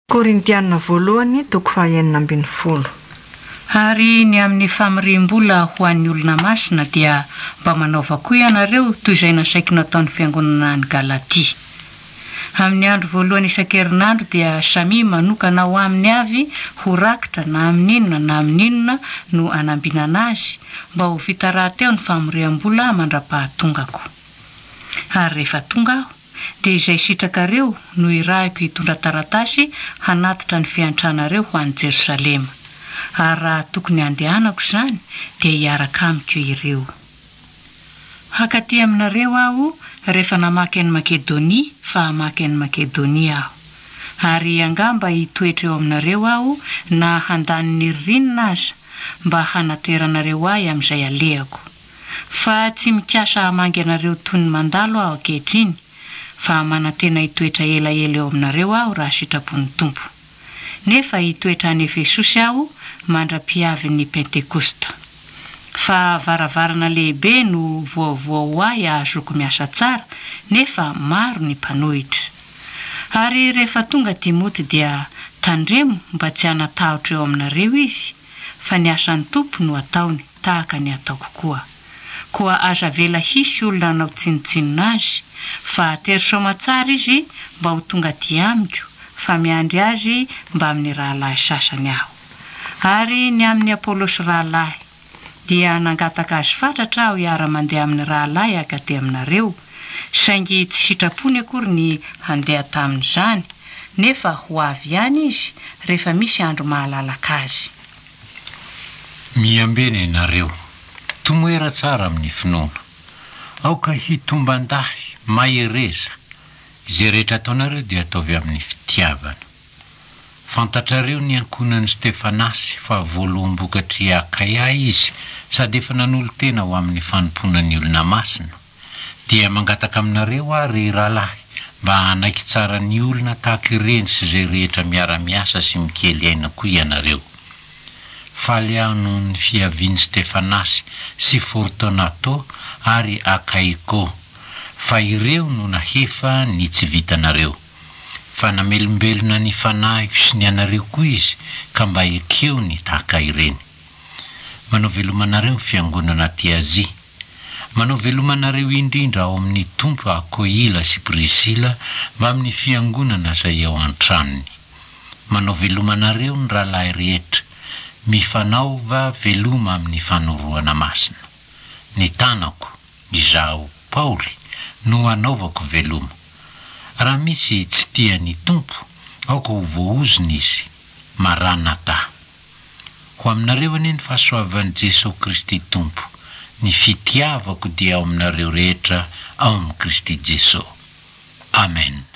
Korintiana voalohany toko 4:20. Ary ny amin'ny famiriam-bola ho an'ny olona masina dia mba manaova koa ianareo toy izay nasaiko nataon'ny fiangonana ny Galatia. Amin'ny andro voalohany isan-kerinandro dia samy manokana ho amin'ny avy ho rakitra na amin'inona na amin'inona no anambinana azy mba ho vita rahateo ny famiriam-bola mandra-pahatongako. Ary rehefa tonga aho dia izay sitrakareo no irahiko hitondra taratasy hanatitra ny fiantranareo ho an'i Jerusalema. Ary raha tokony andehanako izany dia hiaraka amiko ireo. Hakaty aminareo aho rehefa namaky an'i Makedonia fa hamaky an'i Makedonia aho. Ary angamba hitoetra eo aminareo aho na handany ny ririnina aza mba hanateranareo ahy amin'izay alehako. Fa tsy mikasa hamangy anareo toy ny mandalo aho ankehitriny, fa manantena hitoetra elaela eo aminareo aho raha sitrapon'ny Tompo. Nefa hitoetra any Efesosy aho mandra-piavy ny Pentekosta. Fa varavarana lehibe no voavoa ahy ahazoko miasa tsara, nefa maro ny mpanohitra. Ary rehefa tonga Timoty dia tandremo mba tsy hanatahotra eo aminareo izy, fa ny asan'ny Tompo no ataony tahaka ny ataoko koa. Koa aza vela hisy olona nanao tsinitsinina azy, fa tery soamatsara izy mba ho tonga aty amiko, fa miandry azy mba amin'ny rahalahy sasany aho. Ary ny amin'ny Apolosy rahalahy dia nangataka azy fatratra aho hiara-mandeha amin'ny rahalahy hakaty aminareo, saingy tsy sitrapony akory ny handeha tamin'izany, nefa ho avy ihany izy rehefa misy andro mahalalaka azy. Miambena ianareo, tomoera tsara amin'ny finoana. Aoka hitomban-dahy, mahereza. Izay rehetra ataonareo dia ataovy amin'ny fitiavana. Fantatrareo ny ankonan'i Stefanasy fa voaloham-bokatry Akaia izy, sady efa nanolo tena ho amin'ny fanompoana ny olona masina. Dia mangataka aminareo ary rahalahy mba hanaiky tsara ny olona tahaka ireny sy izay rehetra miara-miasa sy mikely aina koa ianareo. Faly aho noho ny fiavian'i Stefanasy sy Fortunato ary Akaiko, fa ireo no nahefa ny tsy vitanareo. Fa namelombelona ny fanahiko sy ny anareo koa izy ka mba ekeo ny tahaka ireny. Manao velomanareo ny fiangonana ty Azia. Manao velomanareo indrindra ao amin'ny Tompo Akoila sy Prisila mba amin'ny fiangonana izay ao an-tranony. Manao velomanareo ny rahalahy rehetra, mifanaova veloma amin'ny fanoroana masina. Ny tanako, izaho Paoly, no anaovako veloma. Raha misy tsy tian'ny Tompo, aoka ho voahozony izy, Maranatha. Ho aminareo anie ny fahasoavan'i Jesosy Kristy Tompo, ny fitiavako dia ao aminareo rehetra ao amin'i Kristy Jesosy. Amen.